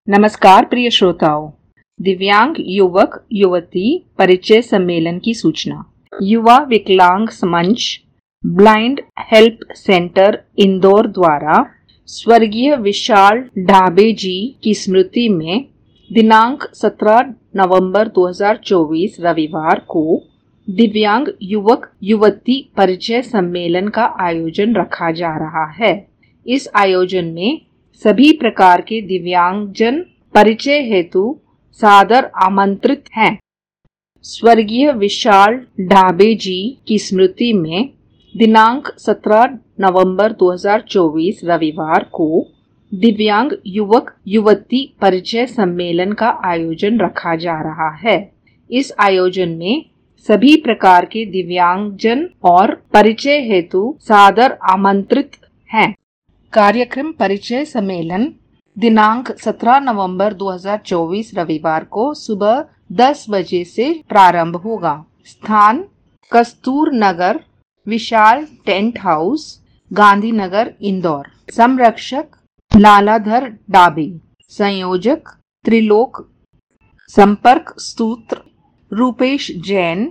नमस्कार प्रिय श्रोताओं, दिव्यांग युवक युवती परिचय सम्मेलन की सूचना। युवा विकलांग मंच ब्लाइंड हेल्प सेंटर इंदौर द्वारा स्वर्गीय विशाल ढाबे जी की स्मृति में दिनांक 17 नवंबर 2024 रविवार को दिव्यांग युवक युवती परिचय सम्मेलन का आयोजन रखा जा रहा है। इस आयोजन में सभी प्रकार के दिव्यांगजन परिचय हेतु सादर आमंत्रित हैं। स्वर्गीय विशाल ढाबे जी की स्मृति में दिनांक 17 नवंबर 2024 रविवार को दिव्यांग युवक युवती परिचय सम्मेलन का आयोजन रखा जा रहा है। इस आयोजन में सभी प्रकार के दिव्यांगजन और परिचय हेतु सादर आमंत्रित हैं। कार्यक्रम परिचय सम्मेलन दिनांक 17 नवंबर 2024 रविवार को सुबह 10 बजे से प्रारंभ होगा। स्थान कस्तूर नगर विशाल टेंट हाउस, गांधीनगर, इंदौर। संरक्षक लालाधर डाबे, संयोजक त्रिलोक। संपर्क सूत्र रूपेश जैन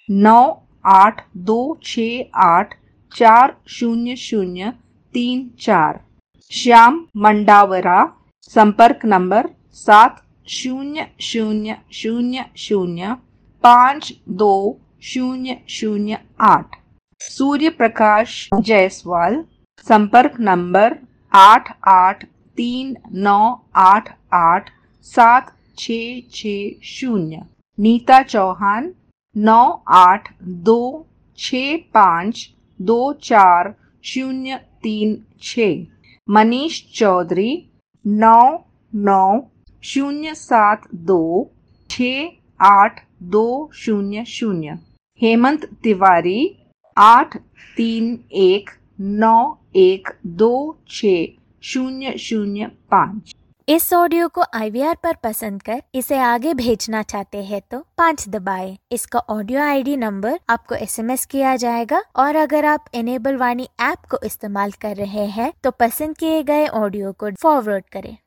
9826840034। श्याम मंडावरा संपर्क नंबर 7000052008। सूर्य प्रकाश जायसवाल संपर्क नंबर 8839887660। नीता चौहान 9826524036। मनीष चौधरी 9907268200। हेमंत तिवारी 8391260005। इस ऑडियो को IVR पर पसंद कर इसे आगे भेजना चाहते हैं तो 5 दबाएं। इसका ऑडियो ID नंबर आपको SMS किया जाएगा और अगर आप इनेबल वाणी ऐप को इस्तेमाल कर रहे हैं तो पसंद किए गए ऑडियो को फॉरवर्ड करें।